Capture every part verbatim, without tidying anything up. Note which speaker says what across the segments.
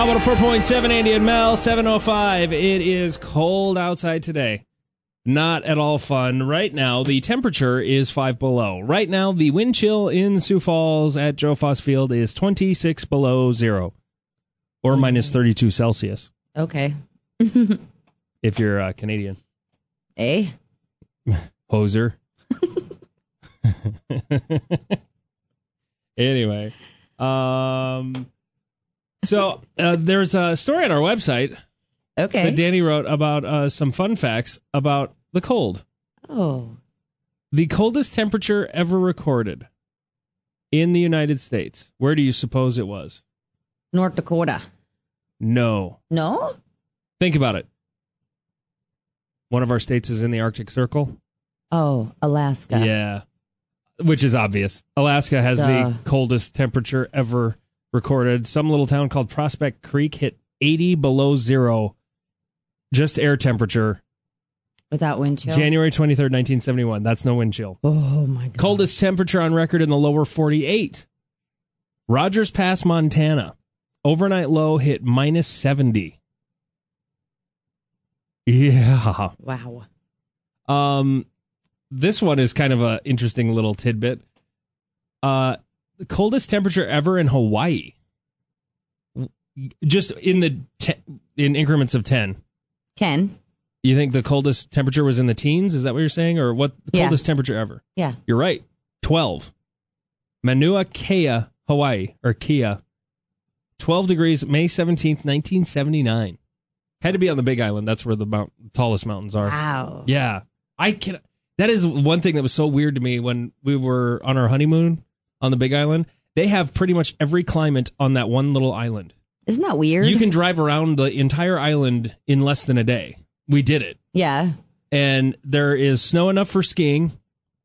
Speaker 1: How about a four point seven, Andy and Mel, seven oh five. It is cold outside today. Not at all fun. Right now, the temperature is five below. Right now, the wind chill in Sioux Falls at Joe Foss Field is twenty-six below zero, or minus thirty-two Celsius.
Speaker 2: Okay.
Speaker 1: If you're uh, Canadian.
Speaker 2: Eh?
Speaker 1: Hoser. Anyway. Um... So uh, there's a story on our website
Speaker 2: Okay.
Speaker 1: that Danny wrote about uh, some fun facts about the cold.
Speaker 2: Oh.
Speaker 1: The coldest temperature ever recorded in the United States. Where do you suppose it was?
Speaker 2: North Dakota.
Speaker 1: No.
Speaker 2: No?
Speaker 1: Think about it. One of our states is in the Arctic Circle.
Speaker 2: Oh, Alaska.
Speaker 1: Yeah. Which is obvious. Alaska has
Speaker 2: Duh.
Speaker 1: the coldest temperature ever recorded. Some little town called Prospect Creek hit eighty below zero, just air temperature.
Speaker 2: Without wind chill?
Speaker 1: January twenty-third, nineteen seventy-one. That's no wind chill.
Speaker 2: Oh, my God.
Speaker 1: Coldest temperature on record in the lower forty-eight. Rogers Pass, Montana. Overnight low hit minus seventy. Yeah.
Speaker 2: Wow.
Speaker 1: Um, this one is kind of an interesting little tidbit. Uh, the coldest temperature ever in Hawaii. Just in the te- in increments of ten.
Speaker 2: ten.
Speaker 1: You think the coldest temperature was in the teens? Is that what you're saying? Or what? The
Speaker 2: Yeah.
Speaker 1: coldest temperature ever?
Speaker 2: Yeah.
Speaker 1: You're right. twelve. Mauna Kea, Hawaii, or Kea. twelve degrees, May seventeenth, nineteen seventy-nine. Had to be on the Big Island. That's where the mount, tallest mountains are.
Speaker 2: Wow.
Speaker 1: Yeah. I can. That is one thing that was so weird to me when we were on our honeymoon on the Big Island. They have pretty much every climate on that one little island.
Speaker 2: Isn't that weird?
Speaker 1: You can drive around the entire island in less than a day. We did it.
Speaker 2: Yeah.
Speaker 1: And there is snow enough for skiing.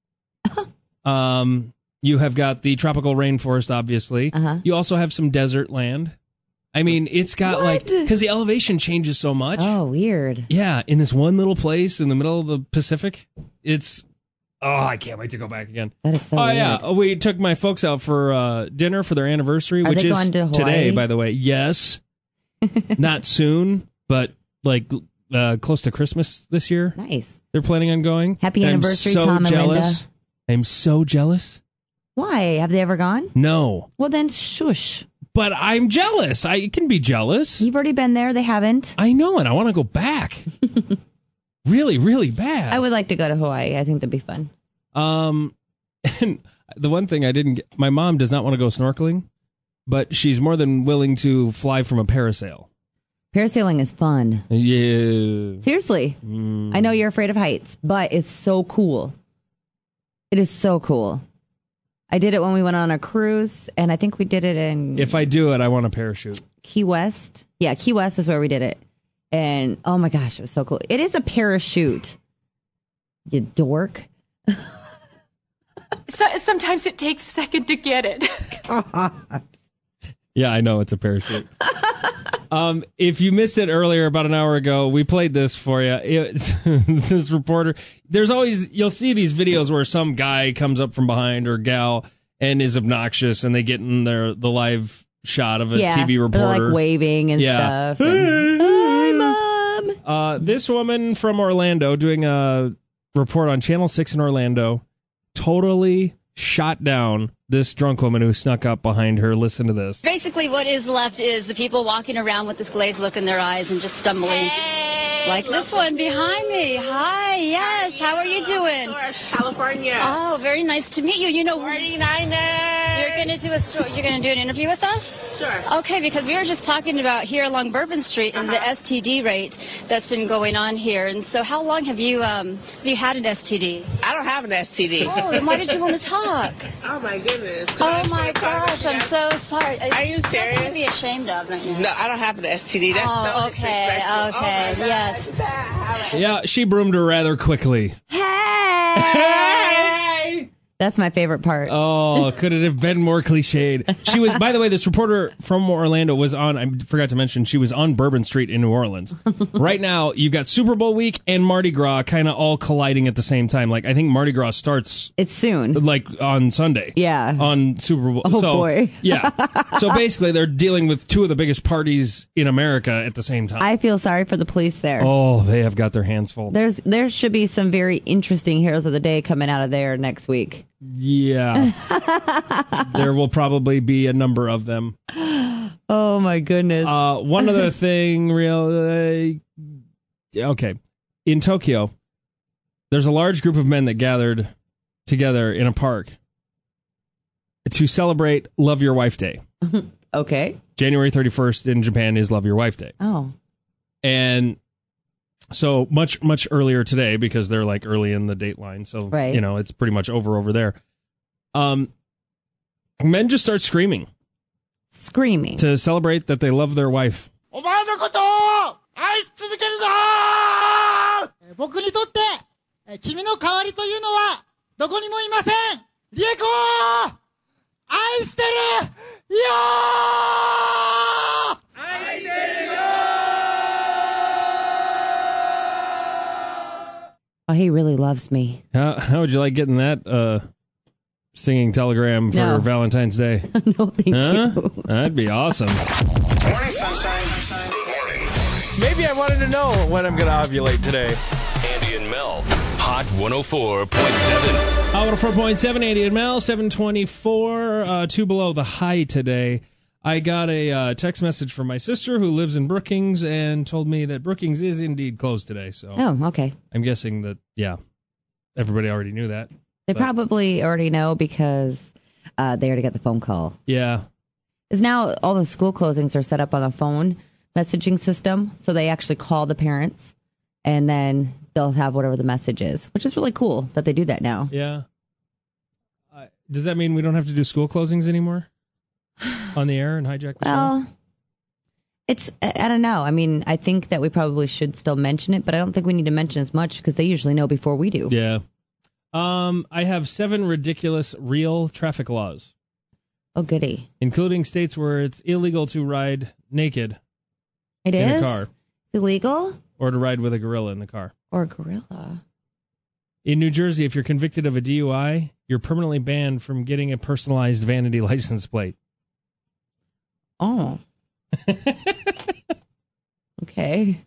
Speaker 1: um, you have got the tropical rainforest, obviously.
Speaker 2: Uh-huh.
Speaker 1: You also have some desert land. I mean, it's got
Speaker 2: What?
Speaker 1: like, because the elevation changes so much.
Speaker 2: Oh, weird.
Speaker 1: Yeah, in this one little place in the middle of the Pacific. It's, oh, I can't wait to go back again.
Speaker 2: That is so
Speaker 1: oh,
Speaker 2: weird.
Speaker 1: yeah. We took my folks out for uh, dinner for their anniversary,
Speaker 2: Are
Speaker 1: which
Speaker 2: they
Speaker 1: is
Speaker 2: going to Hawaii?
Speaker 1: today, by the way. Yes. Not soon, but like uh, close to Christmas this year.
Speaker 2: Nice.
Speaker 1: They're planning on going.
Speaker 2: Happy
Speaker 1: And
Speaker 2: anniversary,
Speaker 1: I'm so
Speaker 2: Tom and
Speaker 1: jealous.
Speaker 2: Linda.
Speaker 1: I'm so jealous.
Speaker 2: Why? Have they ever gone?
Speaker 1: No.
Speaker 2: Well, then shush.
Speaker 1: But I'm jealous. I can be jealous.
Speaker 2: You've already been there. They haven't.
Speaker 1: I know, and I want to go back. really, really bad.
Speaker 2: I would like to go to Hawaii. I think that'd be fun.
Speaker 1: Um, and the one thing I didn't get, my mom does not want to go snorkeling, but she's more than willing to fly from a parasail.
Speaker 2: Parasailing is fun.
Speaker 1: Yeah.
Speaker 2: Seriously.
Speaker 1: Mm.
Speaker 2: I know you're afraid of heights, but it's so cool. It is so cool. I did it when we went on a cruise, and I think we did it in
Speaker 1: If I do it, I want a parachute.
Speaker 2: Key West. Yeah, Key West is where we did it. And oh my gosh, it was so cool. It is a parachute. You dork.
Speaker 3: So, sometimes it takes a second to get it.
Speaker 1: Yeah, I know it's a parachute. um, if you missed it earlier, about an hour ago, we played this for you. It, this reporter, there's always, you'll see these videos where some guy comes up from behind or gal and is obnoxious, and they get in their the live shot of a
Speaker 2: yeah,
Speaker 1: T V reporter.
Speaker 2: they're like waving and
Speaker 1: Yeah.
Speaker 2: stuff. And, hi, Mom.
Speaker 1: Uh, this woman from Orlando doing a report on Channel six in Orlando totally shot down this drunk woman who snuck up behind her. Listen to this.
Speaker 4: Basically, what is left is the people walking around with this glazed look in their eyes and just stumbling. Like this one behind me. Hi, yes. How are you doing?
Speaker 5: California.
Speaker 4: Oh, very nice to meet you. You know,
Speaker 5: forty-niners.
Speaker 4: you're going to do a story. You're going to do an interview with us?
Speaker 5: Sure.
Speaker 4: Okay, because we were just talking about here along Bourbon Street and
Speaker 5: Uh-huh.
Speaker 4: the S T D rate that's been going on here. And so, how long have you um have you had an S T D?
Speaker 5: I don't have an S T D.
Speaker 4: Oh, then why did you want to talk?
Speaker 5: Oh my goodness.
Speaker 4: Oh my gosh, I'm so sorry.
Speaker 5: Are you serious?
Speaker 4: Nothing to be ashamed of right now.
Speaker 5: No, I don't have an S T D. That's
Speaker 4: Oh,
Speaker 5: so
Speaker 4: okay,
Speaker 5: disrespectful.
Speaker 4: okay,
Speaker 5: Oh my God.
Speaker 4: yes.
Speaker 1: Yeah, she broomed her rather quickly.
Speaker 2: Hey.
Speaker 1: Hey!
Speaker 2: That's my favorite part.
Speaker 1: Oh, could it have been more cliched? She was, by the way, this reporter from Orlando was on, I forgot to mention, she was on Bourbon Street in New Orleans. Right now, you've got Super Bowl week and Mardi Gras kind of all colliding at the same time. Like, I think Mardi Gras starts
Speaker 2: It's soon.
Speaker 1: like on Sunday.
Speaker 2: Yeah.
Speaker 1: On Super Bowl.
Speaker 2: Oh,
Speaker 1: so,
Speaker 2: boy.
Speaker 1: Yeah. So basically, they're dealing with two of the biggest parties in America at the same time.
Speaker 2: I feel sorry for the police there.
Speaker 1: Oh, they have got their hands full.
Speaker 2: There's There should be some very interesting heroes of the day coming out of there next week.
Speaker 1: Yeah. There will probably be a number of them.
Speaker 2: Oh, my goodness.
Speaker 1: Uh, one other thing, real. Uh, okay. In Tokyo, there's a large group of men that gathered together in a park to celebrate Love Your Wife Day.
Speaker 2: Okay.
Speaker 1: January thirty-first in Japan is Love Your Wife Day.
Speaker 2: Oh.
Speaker 1: And so much, much earlier today, because they're like early in the date line. So,
Speaker 2: Right.
Speaker 1: you know, it's pretty much over over there. Um, men just start screaming
Speaker 2: Screaming.
Speaker 1: to celebrate that they love their wife.
Speaker 6: お前のことを愛し続けるぞーえー僕にとってえー君の代わりというのはどこにもいませんリエコを愛してるよー愛してるよ
Speaker 2: Oh, he really loves me.
Speaker 1: How, how would you like getting that uh, singing telegram for
Speaker 2: No.
Speaker 1: Valentine's Day?
Speaker 2: No, thank
Speaker 1: Huh?
Speaker 2: you.
Speaker 1: That'd be awesome.
Speaker 7: Morning sunshine. Good morning.
Speaker 1: Maybe I wanted to know when I'm going to ovulate today.
Speaker 7: Andy and Mel. Hot one oh four point seven.
Speaker 1: Uh, one oh four point seven, Andy and Mel, seven twenty-four, uh, two below the high today. I got a uh, text message from my sister who lives in Brookings and told me that Brookings is indeed closed today. So
Speaker 2: Oh, okay.
Speaker 1: I'm guessing that, yeah, everybody already knew that.
Speaker 2: They
Speaker 1: But-
Speaker 2: probably already know because uh, they already got the phone call.
Speaker 1: Yeah.
Speaker 2: Is now all the school closings are set up on a phone messaging system, so they actually call the parents, and then they'll have whatever the message is, which is really cool that they do that now.
Speaker 1: Yeah. Uh, does that mean we don't have to do school closings anymore on the air and hijack the show?
Speaker 2: Well, it's I I don't know. I mean, I think that we probably should still mention it, but I don't think we need to mention as much because they usually know before we do.
Speaker 1: Yeah. Um, I have seven ridiculous real traffic laws,
Speaker 2: Oh, goody!
Speaker 1: including states where it's illegal to ride naked
Speaker 2: It
Speaker 1: in
Speaker 2: is
Speaker 1: a car
Speaker 2: illegal
Speaker 1: or to ride with a gorilla in the car.
Speaker 2: or gorilla.
Speaker 1: In New Jersey, if you're convicted of a D U I, you're permanently banned from getting a personalized vanity license plate.
Speaker 2: Oh, okay.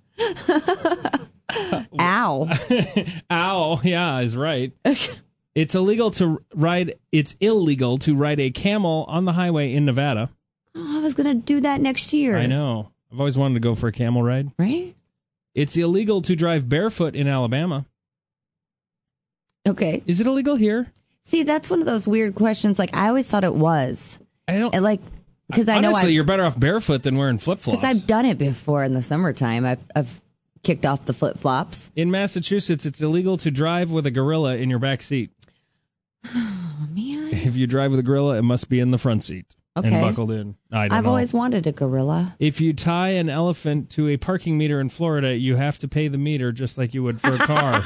Speaker 2: Ow!
Speaker 1: Ow, yeah, is right. It's illegal to ride. It's illegal to ride a camel on the highway in Nevada.
Speaker 2: Oh, I was gonna do that next year.
Speaker 1: I know. I've always wanted to go for a camel ride.
Speaker 2: right?
Speaker 1: It's illegal to drive barefoot in Alabama.
Speaker 2: Okay.
Speaker 1: Is it illegal here?
Speaker 2: See, that's one of those weird questions. Like, I always thought it was.
Speaker 1: I don't.
Speaker 2: And like, because I know
Speaker 1: Honestly,
Speaker 2: I've,
Speaker 1: you're better off barefoot than wearing flip flops.
Speaker 2: because I've done it before in the summertime. I've, I've kicked off the flip flops.
Speaker 1: In Massachusetts, it's illegal to drive with a gorilla in your back seat.
Speaker 2: Oh, man.
Speaker 1: If you drive with a gorilla, it must be in the front seat
Speaker 2: Okay.
Speaker 1: and buckled in. I don't
Speaker 2: I've
Speaker 1: know.
Speaker 2: always wanted a gorilla.
Speaker 1: If you tie an elephant to a parking meter in Florida, you have to pay the meter just like you would for a car.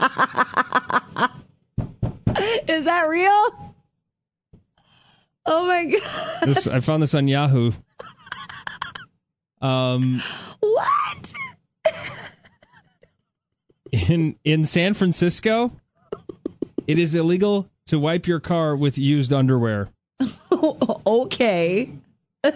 Speaker 2: Is that real? Oh my god!
Speaker 1: This, I found this on Yahoo. Um,
Speaker 2: What?
Speaker 1: in in San Francisco, it is illegal to wipe your car with used underwear.
Speaker 2: Okay. Who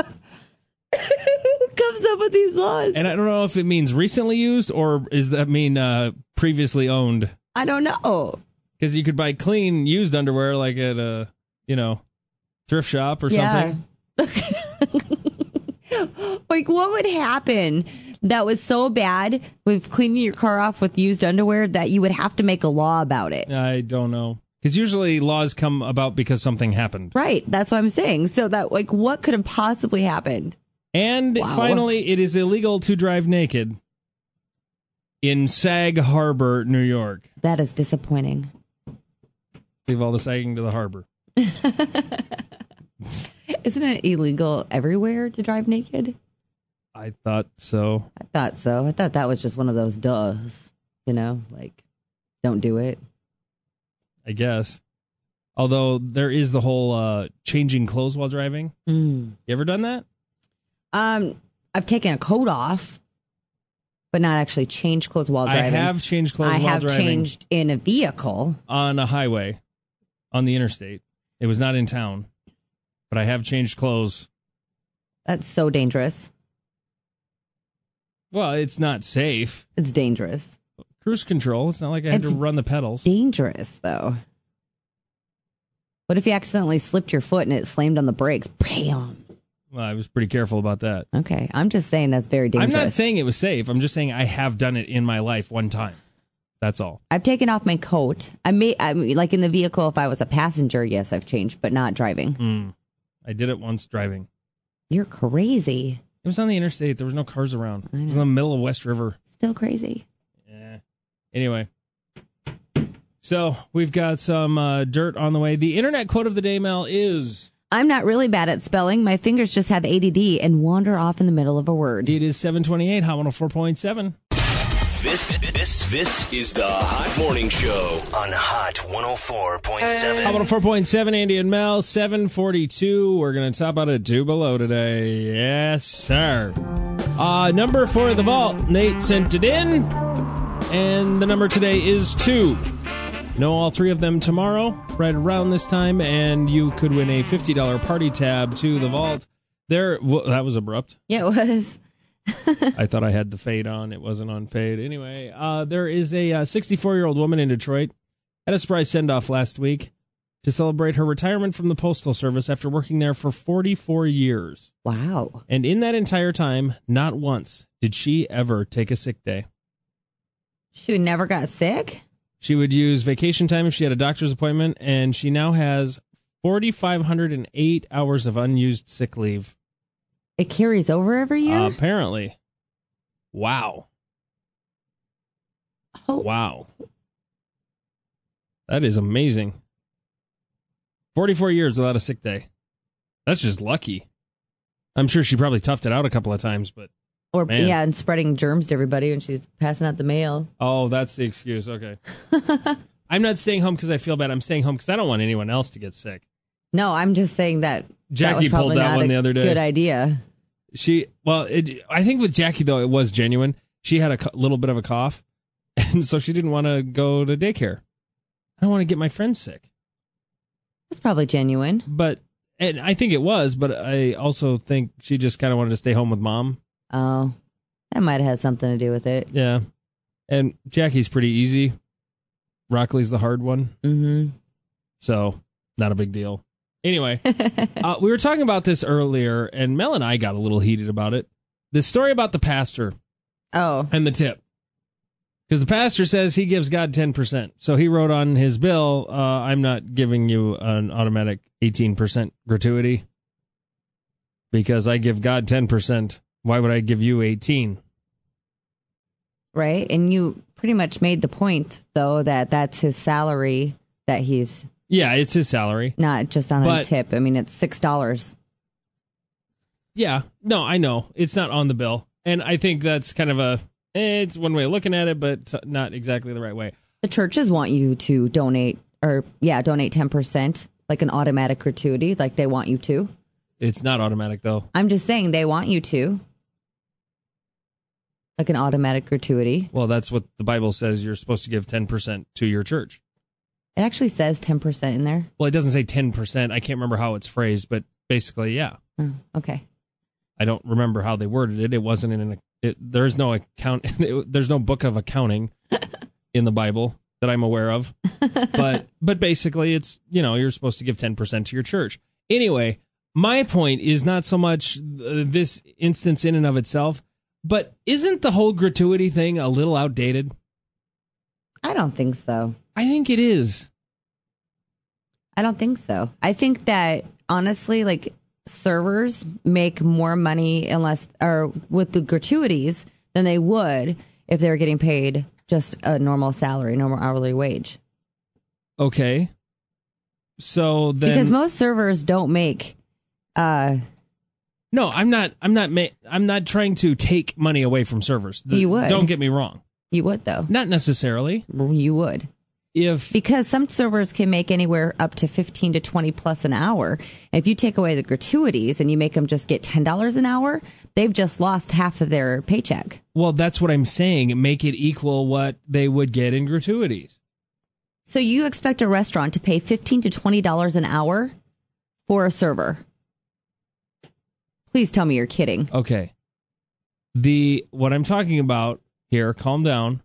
Speaker 2: comes up with these laws?
Speaker 1: And I don't know if it means recently used or does that mean uh, previously owned?
Speaker 2: I don't know.
Speaker 1: Because you could buy clean used underwear like at a, you know, thrift shop or
Speaker 2: Yeah.
Speaker 1: something.
Speaker 2: Like, what would happen that was so bad with cleaning your car off with used underwear that you would have to make a law about it?
Speaker 1: I don't know. Because usually laws come about because something happened.
Speaker 2: Right. That's what I'm saying. So that, like, what could have possibly happened?
Speaker 1: And
Speaker 2: Wow.
Speaker 1: finally, it is illegal to drive naked in Sag Harbor, New York.
Speaker 2: That is disappointing.
Speaker 1: Leave all the sagging to the harbor.
Speaker 2: Isn't it illegal everywhere to drive naked?
Speaker 1: I thought so.
Speaker 2: I thought so. I thought that was just one of those duhs, you know, like, don't do it.
Speaker 1: I guess. Although there is the whole uh, changing clothes while driving.
Speaker 2: Mm.
Speaker 1: You ever done that?
Speaker 2: Um, I've taken a coat off, but not actually changed clothes while driving.
Speaker 1: I have changed clothes
Speaker 2: I
Speaker 1: while
Speaker 2: have
Speaker 1: driving.
Speaker 2: changed in a vehicle.
Speaker 1: On a highway, on the interstate. It was not in town, but I have changed clothes.
Speaker 2: That's so dangerous.
Speaker 1: Well, it's not safe.
Speaker 2: It's dangerous.
Speaker 1: Cruise control. It's not like I had
Speaker 2: It's
Speaker 1: to run the pedals.
Speaker 2: Dangerous, though. What if you accidentally slipped your foot and it slammed on the brakes? Bam!
Speaker 1: Well, I was pretty careful about that.
Speaker 2: Okay, I'm just saying that's very dangerous.
Speaker 1: I'm not saying it was safe. I'm just saying I have done it in my life one time. That's all.
Speaker 2: I've taken off my coat. I may, I mean, like in the vehicle, if I was a passenger, yes, I've changed, but not driving.
Speaker 1: Mm. I did it once driving.
Speaker 2: You're crazy.
Speaker 1: It was on the interstate. There was no cars around. It was in the middle of West River.
Speaker 2: Still crazy.
Speaker 1: Yeah. Anyway. So we've got some uh, dirt on the way. The internet quote of the day, Mel, is...
Speaker 2: I'm not really bad at spelling. My fingers just have A D D and wander off in the middle of a word.
Speaker 1: It is seven twenty-eight, Hot one oh four point seven.
Speaker 7: This, this, this is the Hot Morning Show on Hot one oh four point seven.
Speaker 1: Hot one oh four point seven, Andy and Mel, seven forty-two. We're going to top out at two below today. Yes, sir. Uh, number for the vault, Nate sent it in. And the number today is two. Know all three of them tomorrow, right around this time, and you could win a fifty dollars party tab to the vault. There, well, that was abrupt.
Speaker 2: Yeah, it was.
Speaker 1: I thought I had the fade on. It wasn't on fade. Anyway, uh, there is a uh, sixty-four-year-old woman in Detroit had a surprise send-off last week to celebrate her retirement from the Postal Service after working there for forty-four years.
Speaker 2: Wow.
Speaker 1: And in that entire time, not once did she ever take a sick day.
Speaker 2: She never got sick?
Speaker 1: She would use vacation time if she had a doctor's appointment, and she now has four thousand five hundred eight hours of unused sick leave.
Speaker 2: It carries over every year?
Speaker 1: Uh, apparently. Wow.
Speaker 2: Oh.
Speaker 1: Wow. That is amazing. forty-four years without a sick day. That's just lucky. I'm sure she probably toughed it out a couple of times, but...
Speaker 2: Or,
Speaker 1: Man.
Speaker 2: yeah, and spreading germs to everybody when she's passing out the mail.
Speaker 1: Oh, that's the excuse. Okay. I'm not staying home because I feel bad. I'm staying home because I don't want anyone else to get sick.
Speaker 2: No, I'm just saying that
Speaker 1: Jackie
Speaker 2: that was
Speaker 1: pulled
Speaker 2: probably
Speaker 1: that
Speaker 2: not
Speaker 1: one
Speaker 2: a
Speaker 1: the other day.
Speaker 2: Good idea.
Speaker 1: She, well, it, I think with Jackie, though, it was genuine. She had a co- little bit of a cough, and so she didn't want to go to daycare. I don't want to get my friends sick.
Speaker 2: It's probably genuine.
Speaker 1: But, and I think it was, but I also think she just kind of wanted to stay home with mom.
Speaker 2: Oh, that might have had something to do with it.
Speaker 1: Yeah. And Jackie's pretty easy. Rockley's the hard one.
Speaker 2: Mm-hmm.
Speaker 1: So, not a big deal. Anyway, uh, we were talking about this earlier, and Mel and I got a little heated about it. The story about the pastor
Speaker 2: Oh.
Speaker 1: and the tip. Because the pastor says he gives God ten percent. So he wrote on his bill, uh, I'm not giving you an automatic eighteen percent gratuity because I give God ten percent. Why would I give you eighteen?
Speaker 2: Right? And you pretty much made the point, though, that that's his salary that he's
Speaker 1: Yeah, it's his salary.
Speaker 2: not just on
Speaker 1: But-
Speaker 2: a tip. I mean, it's six dollars.
Speaker 1: Yeah, no, I know. It's not on the bill. And I think that's kind of a, eh, it's one way of looking at it, but not exactly the right way.
Speaker 2: The churches want you to donate, or, yeah, donate ten percent, like an automatic gratuity, like they want you to.
Speaker 1: It's not automatic, though.
Speaker 2: I'm just saying they want you to. Like an automatic gratuity.
Speaker 1: Well, that's what the Bible says. You're supposed to give ten percent to your church.
Speaker 2: It actually says ten percent in there.
Speaker 1: Well, it doesn't say ten percent. I can't remember how it's phrased, but basically, yeah.
Speaker 2: Oh, okay.
Speaker 1: I don't remember how they worded it. It wasn't in an. It, there's no account. It, there's no book of accounting in the Bible that I'm aware of. But but basically, it's, you know, you're supposed to give ten percent to your church. Anyway, my point is not so much uh, this instance in and of itself, but isn't the whole gratuity thing a little outdated?
Speaker 2: I don't think so.
Speaker 1: I think it is.
Speaker 2: I don't think so. I think that honestly, like servers make more money unless or with the gratuities than they would if they were getting paid just a normal salary, normal hourly wage.
Speaker 1: Okay. So then,
Speaker 2: Because most servers don't make uh
Speaker 1: no, I'm not. I'm not. Ma- I'm not trying to take money away from servers. The-
Speaker 2: You would.
Speaker 1: Don't get me wrong.
Speaker 2: you would though.
Speaker 1: Not necessarily.
Speaker 2: You would.
Speaker 1: if
Speaker 2: Because some servers can make anywhere up to fifteen to twenty plus an hour. If you take away the gratuities and you make them just get ten dollars an hour, they've just lost half of their paycheck.
Speaker 1: well, that's what I'm saying. Make it equal what they would get in gratuities.
Speaker 2: So you expect a restaurant to pay fifteen to twenty dollars an hour for a server? Please tell me you're kidding.
Speaker 1: Okay. The what I'm talking about here, calm down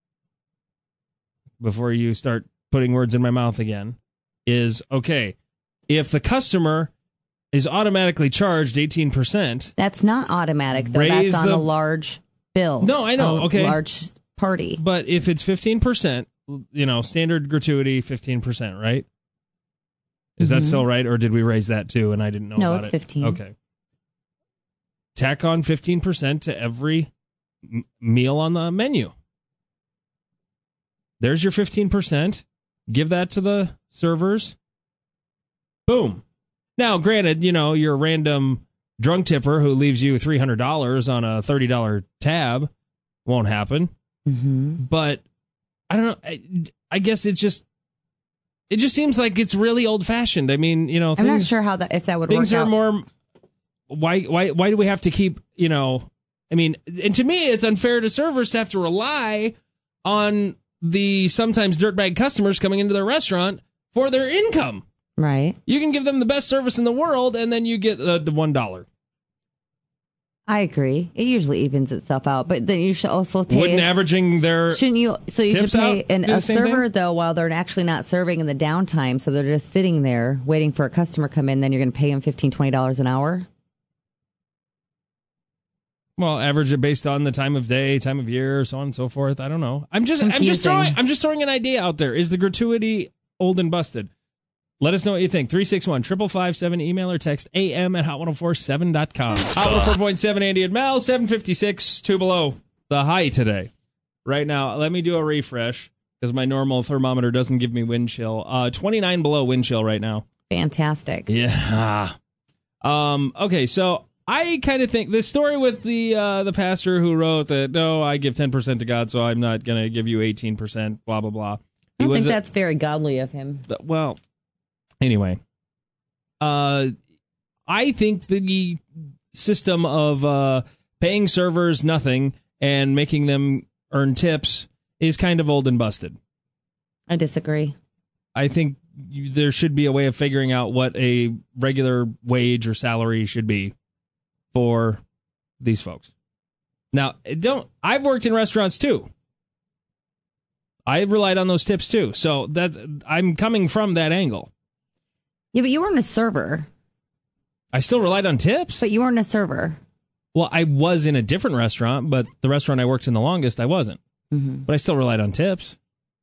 Speaker 1: before you start putting words in my mouth again, is, okay, if the customer is automatically charged eighteen percent.
Speaker 2: That's not automatic, though.
Speaker 1: Raise
Speaker 2: That's on
Speaker 1: the-
Speaker 2: a large bill.
Speaker 1: No, I know,
Speaker 2: A
Speaker 1: okay.
Speaker 2: large party.
Speaker 1: But if it's fifteen percent, you know, standard gratuity, fifteen percent, right? Is that still right? Or did we raise that too and I didn't know
Speaker 2: No,
Speaker 1: about
Speaker 2: it's
Speaker 1: it?
Speaker 2: fifteen.
Speaker 1: Okay. Tack on fifteen percent to every m- meal on the menu. There's your fifteen percent. Give that to the servers. Boom. Now, granted, you know, your random drunk tipper who leaves you three hundred dollars on a thirty dollars tab won't happen.
Speaker 2: Mm-hmm.
Speaker 1: But I don't know. I, I guess it just it just seems like it's really old fashioned. I mean, you know,
Speaker 2: I'm
Speaker 1: things,
Speaker 2: not sure how that if that would
Speaker 1: things
Speaker 2: work
Speaker 1: are
Speaker 2: out.
Speaker 1: more. Why why why do we have to keep, you know? I mean, and to me, it's unfair to servers to have to rely on the sometimes dirtbag customers coming into their restaurant for their income.
Speaker 2: Right.
Speaker 1: You can give them the best service in the world, and then you get uh, the one dollar.
Speaker 2: I agree. It usually evens itself out, but then you should also pay.
Speaker 1: Wouldn't averaging their
Speaker 2: Shouldn't you? So you should
Speaker 1: tips
Speaker 2: pay
Speaker 1: out
Speaker 2: an,
Speaker 1: do the
Speaker 2: a
Speaker 1: same
Speaker 2: server
Speaker 1: thing?
Speaker 2: though while they're actually not serving in the downtime, so they're just sitting there waiting for a customer to come in. Then you're going to pay them fifteen, twenty dollars an hour.
Speaker 1: Well, average it based on the time of day, time of year, so on and so forth. I don't know. I'm just, I'm just
Speaker 2: Confusing.
Speaker 1: throwing, I'm just throwing an idea out there. Is the gratuity old and busted? Let us know what you think. three six one, five five seven, email or text A M at hot ten forty-seven dot com. Hot one oh four point seven, Andy and Mel, seven fifty-six, two below. The high today. Right now, let me do a refresh because my normal thermometer doesn't give me wind chill. Uh, twenty-nine below wind chill right now.
Speaker 2: Fantastic.
Speaker 1: Yeah. Um, okay, so I kind of think this story with the uh, the pastor who wrote that, no, I give ten percent to God, so I'm not going to give you eighteen percent, blah, blah, blah.
Speaker 2: I
Speaker 1: He
Speaker 2: don't
Speaker 1: was
Speaker 2: think
Speaker 1: a-
Speaker 2: that's very godly of him.
Speaker 1: the- well, anyway. Uh, I think the system of uh, paying servers nothing and making them earn tips is kind of old and busted.
Speaker 2: I disagree.
Speaker 1: I think you, there should be a way of figuring out what a regular wage or salary should be for these folks. Now, it don't I've worked in restaurants too. I've relied on those tips too. So that's I'm coming from that angle.
Speaker 2: Yeah, but you weren't a server.
Speaker 1: I still relied on tips.
Speaker 2: But you weren't a server.
Speaker 1: Well, I was in a different restaurant, but the restaurant I worked in the longest, I wasn't.
Speaker 2: Mm-hmm.
Speaker 1: But I still relied on tips.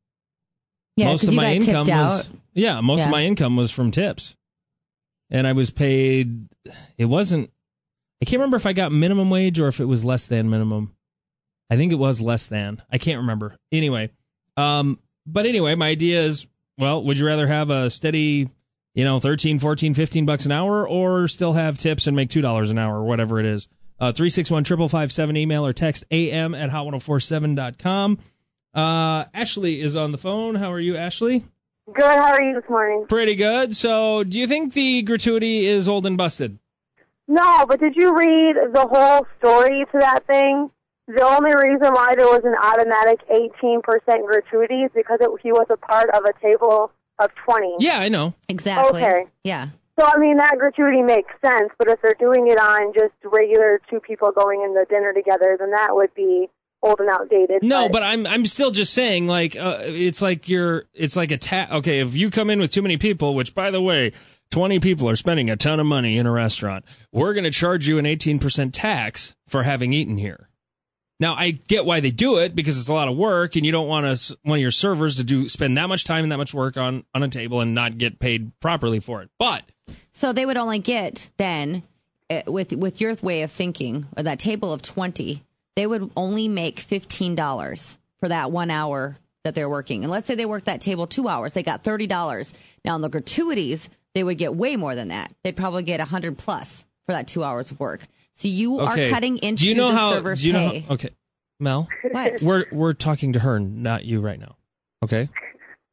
Speaker 2: Yeah,
Speaker 1: most
Speaker 2: 'cause
Speaker 1: of
Speaker 2: you
Speaker 1: my
Speaker 2: got
Speaker 1: income
Speaker 2: tipped
Speaker 1: was
Speaker 2: out.
Speaker 1: yeah, most
Speaker 2: Yeah.
Speaker 1: of my income was from tips, and I was paid. It wasn't. I can't remember if I got minimum wage or if it was less than minimum. I think it was less than. I can't remember. Anyway, um, but anyway, my idea is, well, would you rather have a steady, you know, thirteen, fourteen, fifteen bucks an hour, or still have tips and make two dollars an hour, or whatever it is? Uh, three six one, five five five seven, email or text A M at hot ten forty-seven dot com. Uh, Ashley is on the phone. How are you, Ashley?
Speaker 8: Good. How are you this morning?
Speaker 1: Pretty good. So, do you think the gratuity is old and busted?
Speaker 8: No, but did you read the whole story to that thing? The only reason why there was an automatic eighteen percent gratuity is because it, he was a part of a table of twenty.
Speaker 1: Yeah, I know.
Speaker 2: Exactly.
Speaker 8: Okay.
Speaker 2: Yeah.
Speaker 8: So, I mean, that gratuity makes sense, but if they're doing it on just regular two people going in the dinner together, then that would be old and outdated.
Speaker 1: No, but I'm I'm still just saying, like, uh, it's like you're, it's like a ta- okay, if you come in with too many people, which, by the way, twenty people are spending a ton of money in a restaurant, we're going to charge you an eighteen percent tax for having eaten here. Now, I get why they do it, because it's a lot of work, and you don't want us, one of your servers to do spend that much time and that much work on, on a table and not get paid properly for it. But
Speaker 2: So they would only get then, uh, with with your way of thinking, or that table of twenty, they would only make fifteen dollars for that one hour that they're working. And let's say they worked that table two hours, they got thirty dollars. Now, in the gratuities, they would get way more than that. They'd probably get one hundred plus for that two hours of work. So you
Speaker 1: okay,
Speaker 2: are cutting into
Speaker 1: do you know
Speaker 2: the
Speaker 1: how,
Speaker 2: server's
Speaker 1: do you know
Speaker 2: pay.
Speaker 1: how, okay, Mel,
Speaker 2: What?
Speaker 1: we're we're talking to her, not you right now. Okay.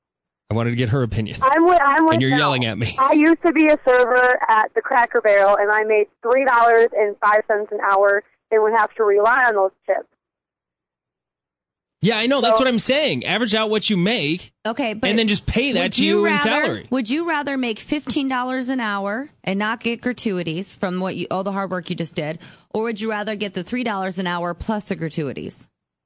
Speaker 1: I wanted to get her opinion.
Speaker 8: I'm with, I'm with
Speaker 1: And you're
Speaker 8: Mel.
Speaker 1: yelling at me.
Speaker 8: I used to be a server at the Cracker Barrel, and I made three dollars and five cents an hour and would have to rely on those tips.
Speaker 1: Yeah, I know. That's
Speaker 8: So-
Speaker 1: what I'm saying. Average out what you make,
Speaker 2: Okay, but
Speaker 1: and then just pay that
Speaker 2: would
Speaker 1: to you in
Speaker 2: rather,
Speaker 1: salary.
Speaker 2: Would you rather make fifteen dollars an hour and not get gratuities from what you all the hard work you just did, or would you rather get the three dollars an hour plus the gratuities?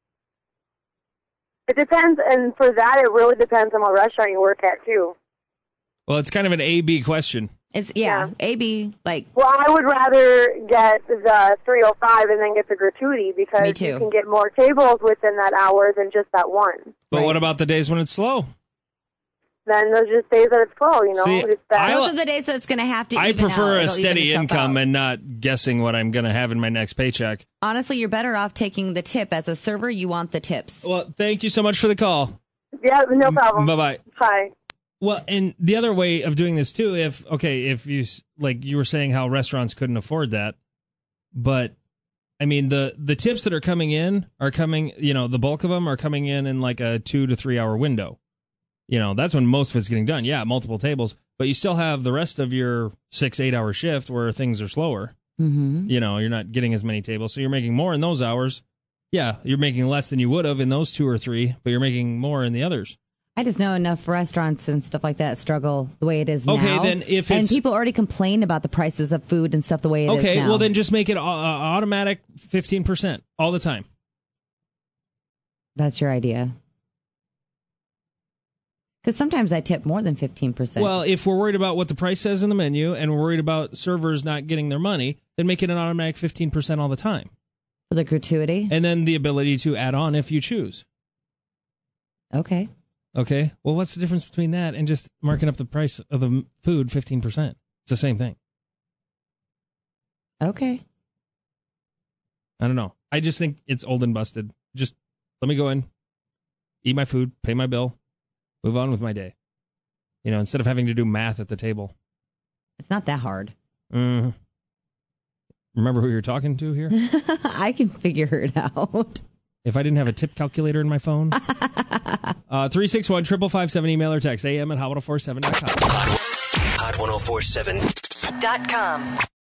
Speaker 8: It depends, and for that, it really depends on what restaurant you work at, too.
Speaker 1: Well, it's kind of an A B question.
Speaker 2: It's yeah, A B like
Speaker 8: Well, I would rather get the three oh five and then get the gratuity because
Speaker 2: Me too.
Speaker 8: you can get more tables within that hour than just that one.
Speaker 1: But
Speaker 2: Right.
Speaker 1: what about the days when it's slow?
Speaker 8: Then there's just days that it's slow, you know.
Speaker 1: See,
Speaker 8: it's that.
Speaker 1: I-
Speaker 2: those are the days that it's going to have to.
Speaker 1: I
Speaker 2: even
Speaker 1: prefer
Speaker 2: out.
Speaker 1: a
Speaker 2: It'll even
Speaker 1: steady
Speaker 2: itself
Speaker 1: income
Speaker 2: out.
Speaker 1: and not guessing what I'm going to have in my next paycheck.
Speaker 2: Honestly, you're better off taking the tip as a server. You want the tips.
Speaker 1: Well, thank you so much for the call.
Speaker 8: Yeah, no problem.
Speaker 1: Bye-bye.
Speaker 8: Bye.
Speaker 1: Well, and the other way of doing this too, if okay, if you s- like you were saying how restaurants couldn't afford that, but I mean the the tips that are coming in are coming, you know, the bulk of them are coming in in like a two to three hour window. You know, that's when most of it's getting done. Yeah, multiple tables, but you still have the rest of your six eight hour shift where things are slower.
Speaker 2: Mm-hmm.
Speaker 1: You know, you're not getting as many tables, so you're making more in those hours. Yeah, you're making less than you would have in those two or three, but you're making more in the others.
Speaker 2: I just know enough restaurants and stuff like that struggle the way it is now.
Speaker 1: Okay, then if
Speaker 2: and
Speaker 1: it's-
Speaker 2: people already complain about the prices of food and stuff the way it is
Speaker 1: Okay,
Speaker 2: now.
Speaker 1: well then just make it uh, automatic fifteen percent all the time.
Speaker 2: That's your idea. Because sometimes I tip more than fifteen percent.
Speaker 1: Well, if we're worried about what the price says in the menu and we're worried about servers not getting their money, then make it an automatic fifteen percent all the time.
Speaker 2: for the gratuity.
Speaker 1: And then the ability to add on if you choose.
Speaker 2: Okay.
Speaker 1: Okay, well what's the difference between that and just marking up the price of the m- food fifteen percent? It's the same thing.
Speaker 2: Okay.
Speaker 1: I don't know. I just think it's old and busted. Just let me go in, eat my food, pay my bill, move on with my day. You know, instead of having to do math at the table.
Speaker 2: It's not that hard.
Speaker 1: Mm-hmm. Remember who you're talking to here?
Speaker 2: I can figure it out.
Speaker 1: If I didn't have a tip calculator in my phone. uh, three six one, five five seven, email or text, am at hot ten forty-seven dot com.
Speaker 7: Hot ten forty-seven
Speaker 9: dot com.